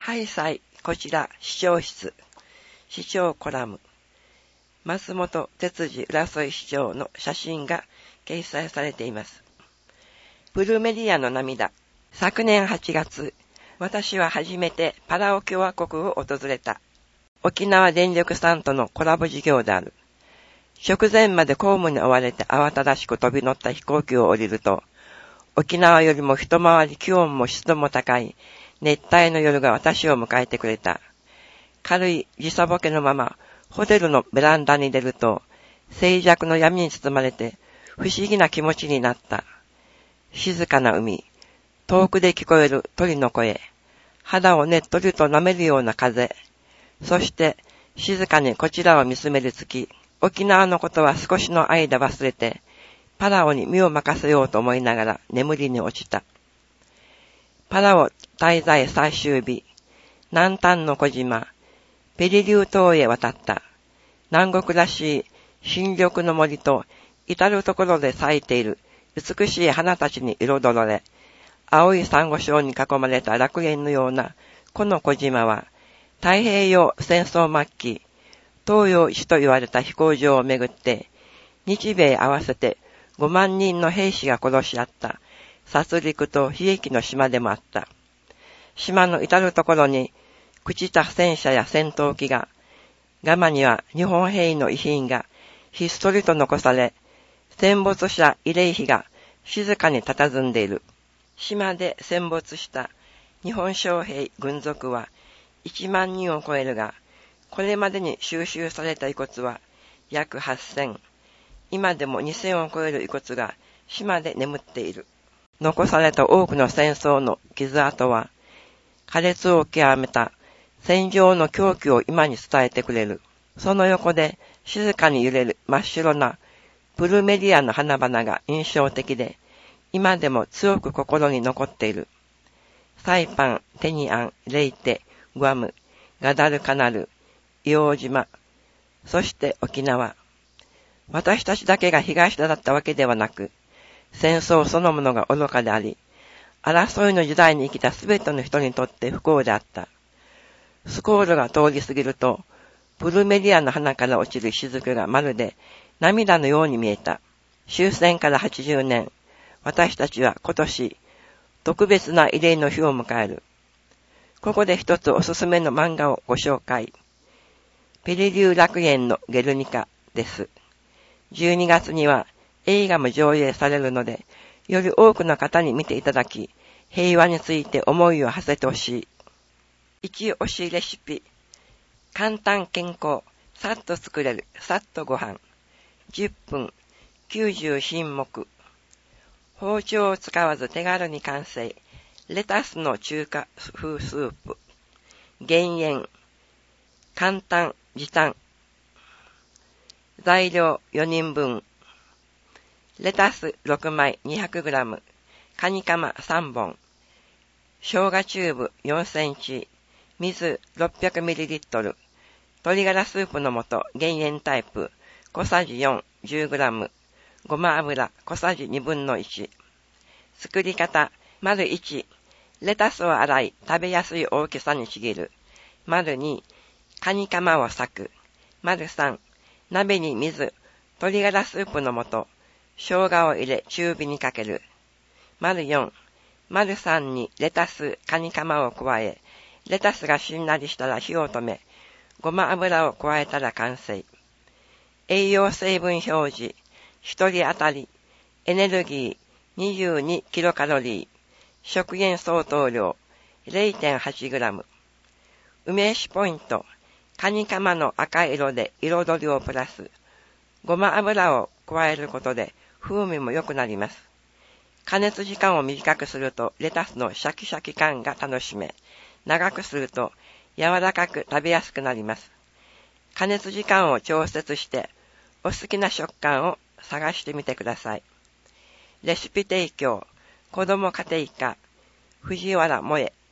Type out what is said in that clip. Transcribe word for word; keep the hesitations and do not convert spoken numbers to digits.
はいさい、こちら、視聴室、視聴コラム、松本哲司浦添市長の写真が掲載されています。プルメディアの涙。昨年はちがつ、私は初めてパラオ共和国を訪れた。沖縄電力さんとのコラボ事業である。直前まで公務に追われて慌ただしく飛び乗った飛行機を降りると、沖縄よりも一回り気温も湿度も高い熱帯の夜が私を迎えてくれた。軽い時差ボケのままホテルのベランダに出ると、静寂の闇に包まれて不思議な気持ちになった。静かな海、遠くで聞こえる鳥の声、肌をねっとりと舐めるような風、そして静かにこちらを見つめる月、沖縄のことは少しの間忘れて、パラオに身を任せようと思いながら眠りに落ちた。パラオ滞在最終日、南端の小島、ペリリュー島へ渡った。南国らしい新緑の森と至るところで咲いている美しい花たちに彩られ、青い珊瑚礁に囲まれた楽園のようなこの小島は、太平洋戦争末期、東洋一と言われた飛行場をめぐって、日米合わせてごまんにんの兵士が殺し合った殺戮と悲劇の島でもあった。島の至るところに朽ちた戦車や戦闘機が、ガマには日本兵の遺品がひっそりと残され、戦没者慰霊碑が静かに佇んでいる。島で戦没した日本将兵軍属はいちまんにんを超えるが、これまでに収集された遺骨は約はっせん。今でもにせんを超える遺骨が島で眠っている。残された多くの戦争の傷跡は、苛烈を極めた戦場の狂気を今に伝えてくれる。その横で静かに揺れる真っ白なプルメディアの花々が印象的で、今でも強く心に残っている。サイパン、テニアン、レイテ、グアム、ガダルカナル、硫黄島、そして沖縄。私たちだけが被害者だったわけではなく、戦争そのものが愚かであり、争いの時代に生きたすべての人にとって不幸であった。スコールが通り過ぎると、プルメディアの花から落ちる雫がまるで涙のように見えた。終戦からはちじゅうねん、私たちは今年、特別な慰霊の日を迎える。ここで一つおすすめの漫画をご紹介。ペリリュー楽園のゲルニカです。じゅうにがつには映画も上映されるので、より多くの方に見ていただき、平和について思いを馳せてほしい。一押しレシピ。簡単健康、さっと作れる、さっとご飯。じゅっぷん、きゅうじゅうひんもく。包丁を使わず手軽に完成。レタスの中華風スープ。減塩。簡単、時短。材料よにんぶん。レタスろくまい にひゃくグラム。カニカマさんぼん。生姜チューブよんセンチ。水 ろっぴゃくミリリットル。鶏ガラスープの素減塩タイプ小さじよん じゅうグラム。ごま油小さじにぶんのいち。作り方。丸いち。レタスを洗い食べやすい大きさにちぎる。丸に。カニカマを裂く。丸さん。鍋に水、鶏ガラスープの素、生姜を入れ中火にかける。丸よん。丸さんにレタス、カニカマを加え、レタスがしんなりしたら火を止め、ごま油を加えたら完成。栄養成分表示、一人当たり、エネルギー にじゅうにキロカロリー、食塩相当量 れいてんはちグラム。梅酒ポイント、カニカマの赤色で彩りをプラス。ごま油を加えることで風味も良くなります。加熱時間を短くするとレタスのシャキシャキ感が楽しめ、長くすると柔らかく食べやすくなります。加熱時間を調節してお好きな食感を探してみてください。レシピ提供、子ども家庭科、藤原萌